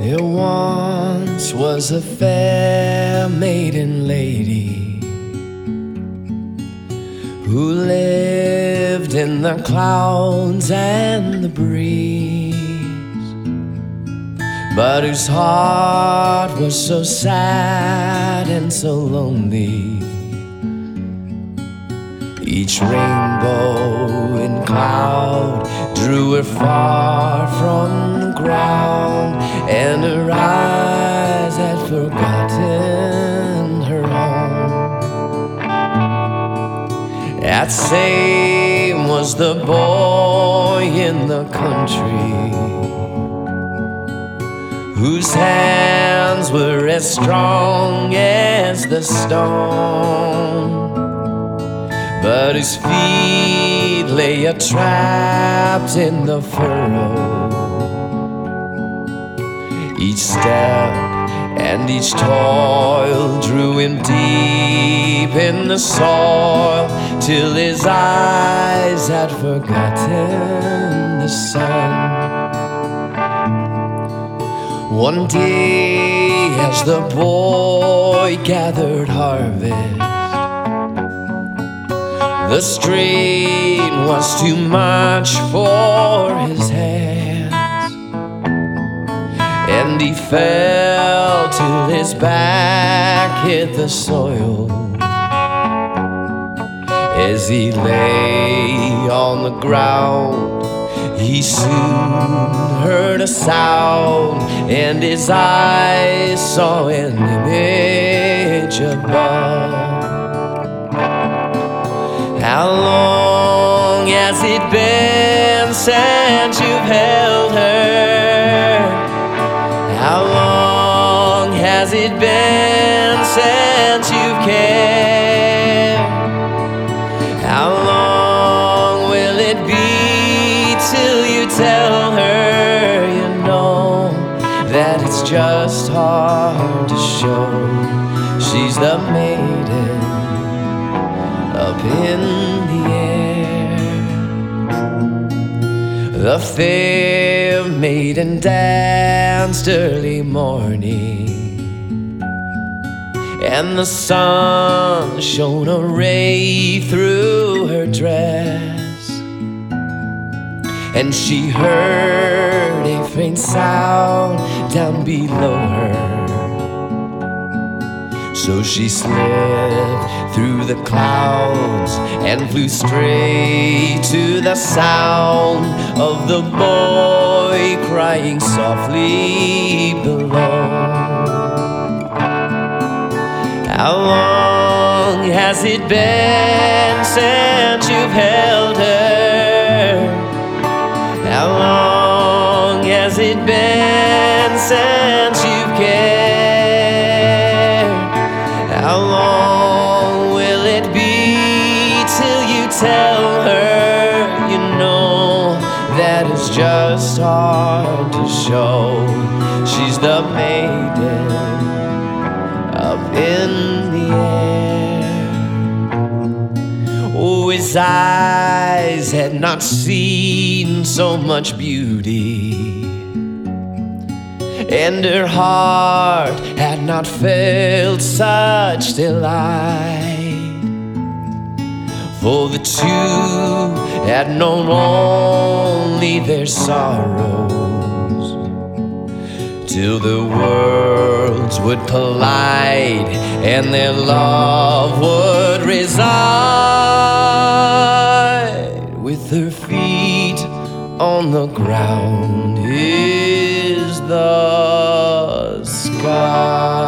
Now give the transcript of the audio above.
There once was a fair maiden lady who lived in the clouds and the breeze, but whose heart was so sad and so lonely. Each rainbow and cloud drew her far from the ground, and her eyes had forgotten her home. That same was the boy in the country, whose hands were as strong as the stone, but his feet lay trapped in the furrow. Each step and each toil drew him deep in the soil, till his eyes had forgotten the sun. One day, as the boy gathered harvest, the strain was too much for his hands, and he fell till his back hit the soil. As he lay on the ground, he soon heard a sound, and his eyes saw an image above. How long has it been since you've held her? How long has it been since you've cared? How long will it be till you tell her you know that it's just hard to show? She's the maiden up in the air. The fair maiden danced early morning, and the sun shone a ray through her dress, and she heard a faint sound down below her. So she slipped through the clouds and flew straight to the sound of the boy crying softly below. How long has it been since you've held her? How long has it been since you've cared? How long will it be till you tell her you know that it's just hard to show? She's the maiden up in the air. Oh, his eyes had not seen so much beauty, and her heart had not felt such delight, for the two had known only their sorrows, till the worlds would collide and their love would reside. With her feet on the ground is the sky.